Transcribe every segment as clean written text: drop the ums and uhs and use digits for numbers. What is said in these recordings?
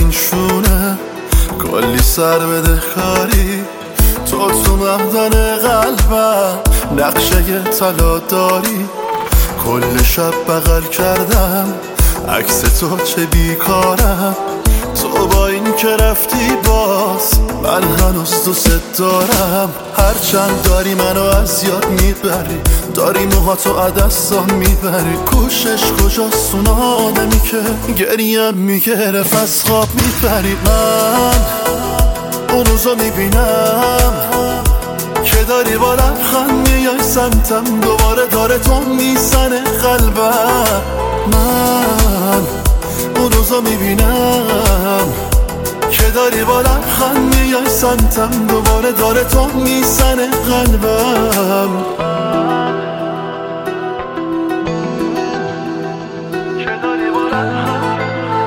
این شونه کلی سر بده کاری، تو مهدن قلبم نقشه طلا داری. کل شب بغل کردم عکس تو چه بیکارم، تو با این که رفتی باز من هنوز دوست دارم. هرچند داری منو از یاد میبری، داری موهاتو عدستان میبری، کوشش کجاست اون آدمی که گریم میگرف از خواب میبری. من اون روزو میبینم که داری با لبخند میای سمتم، دوباره داره تو میزنه قلبم. من اون روزو میبینم که داری با لبخند میای سمتم، دوباره داره تو میزنه قلبم. که داری با لبخند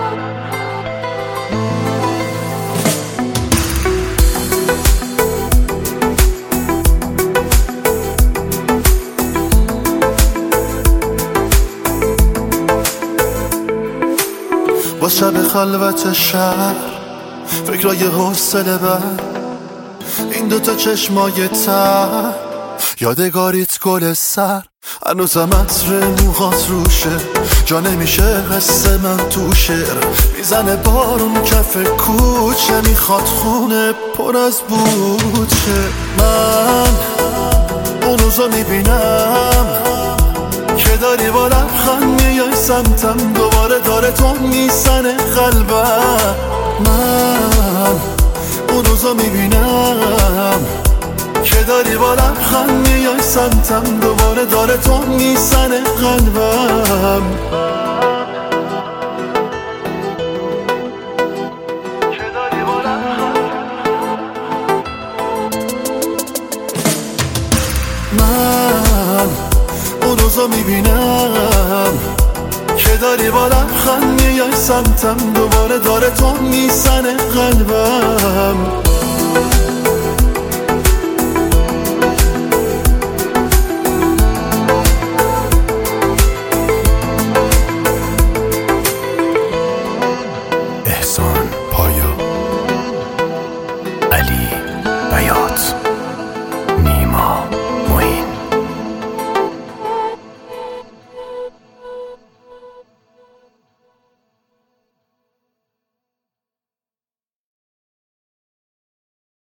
با شب خلوت شهر، فکرای حوصله بر، این دوتا چشمای تر، یادگاریت گل سر، هنوزم عطر موهات روشه، جا نمیشه حس من تو شعر، میزنه بارون کف کوچه، میخواد خونه پر از بوچه. من اون روزو میبینم که داری با لبخند میای سمتم، دوباره داره تو میزنه قلبم. من اون روزو میبینم که داری با لبخند میای سمتم، دوباره داره تو میزنه قلبم. که داری با لبخند من اون روزو میبینم که داری با لبخند میای سمتم، دوباره داره تو میزنه قلبم.